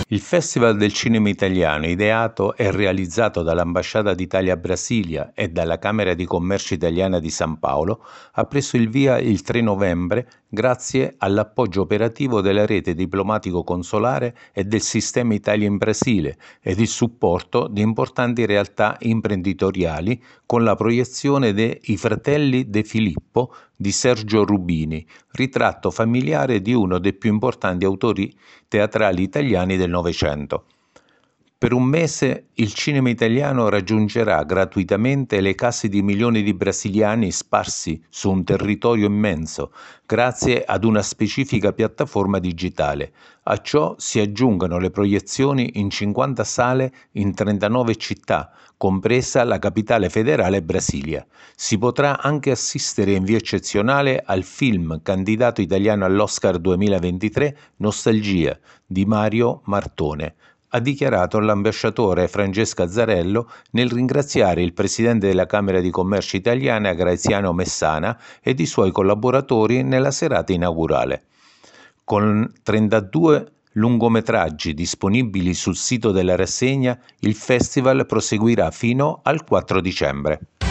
Il Festival del Cinema Italiano, ideato e realizzato dall'Ambasciata d'Italia a Brasilia e dalla Camera di Commercio Italiana di San Paolo, ha preso il via il 3 novembre grazie all'appoggio operativo della rete diplomatico-consolare e del sistema Italia in Brasile ed il supporto di importanti realtà imprenditoriali con la proiezione de I Fratelli De Filippo di Sergio Rubini, ritratto familiare di uno dei più importanti autori teatrali italiani del Novecento. Per un mese il cinema italiano raggiungerà gratuitamente le case di milioni di brasiliani sparsi su un territorio immenso, grazie ad una specifica piattaforma digitale. A ciò si aggiungono le proiezioni in 50 sale in 39 città, compresa la capitale federale Brasilia. Si potrà anche assistere in via eccezionale al film candidato italiano all'Oscar 2023 Nostalgia di Mario Martone, ha dichiarato l'ambasciatore Francesca Zarello nel ringraziare il presidente della Camera di Commercio italiana Graziano Messana ed i suoi collaboratori nella serata inaugurale. Con 32 lungometraggi disponibili sul sito della rassegna, il festival proseguirà fino al 4 dicembre.